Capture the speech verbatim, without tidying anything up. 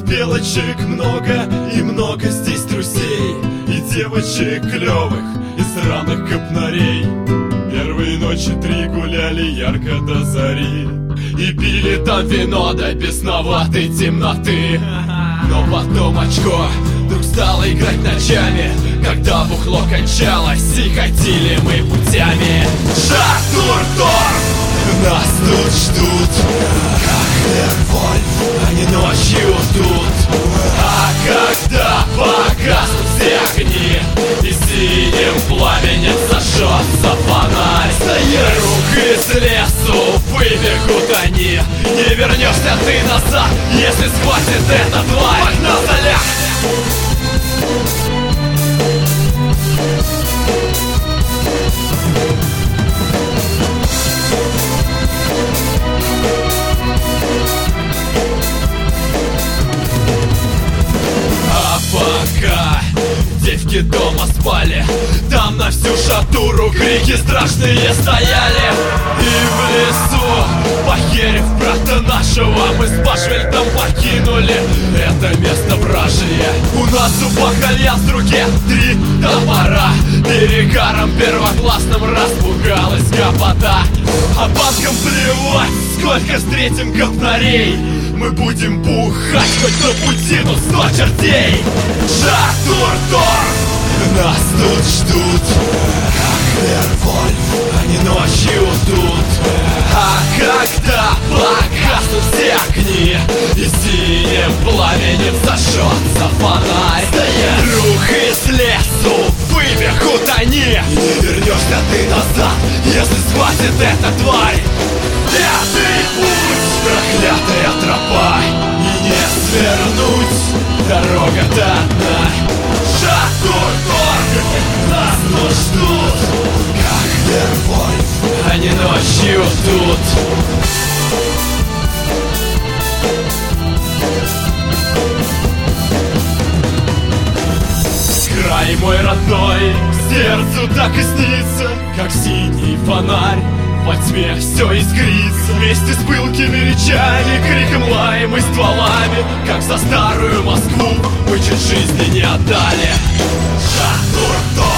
белочек много, и много здесь трусей, и девочек клевых, и сраных копнарей. Первые ночи три гуляли ярко до зари, и пили там вино до бесноватой темноты. Но потом очко вдруг стало играть ночами, когда бухло кончалось, и ходили мы путями. Шатур-торг! Нас тут ждут, как Вервольф, они ночью тут. А когда погаснут все огни, и синим пламенем зажжется фонарь, рук из лесу выбегут они. Не вернешься ты назад, если схватит эта тварь. Погнали! Пока девки дома спали, там на всю шатуру крики страшные стояли. И в лесу, похерив брата нашего, мы с Башвельдом покинули это место вражье. У нас у бахалья в руке три топора, перегаром первоклассным распугалась гопота. А банкам плевать, сколько встретим говнарей, мы будем бухать хоть на пути, но сто чертей. Шатур-торг! Нас тут ждут, как Вервольф, они ночью тут. А когда погаснут все огни, и синим пламенем зажжется фонарь, друг из лесу выбегут они. И не вернешься ты назад, если схватит эта тварь. Пятый путь, проклятая тропа, и не свернуть, дорога-то одна. Шатур-торг, нас тут ждут, как Вервольф, они ночью тут. Край мой родной, сердцу так и снится, как синий фонарь. Во тьме все искрится, вместе с пылкими речами, криком, лаем и стволами, как за старую Москву мы чуть жизни не отдали. Шатур-торг!